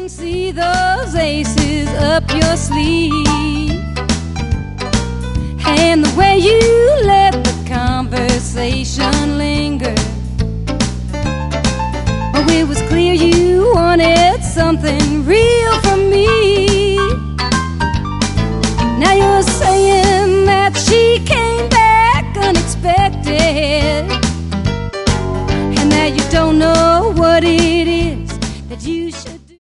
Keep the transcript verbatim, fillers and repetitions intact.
can see those aces up your sleeve, and the way you let the conversation linger. Oh, it was clear you wanted something real from me. Now you're saying that she came back unexpected, and that you don't know what it is that you should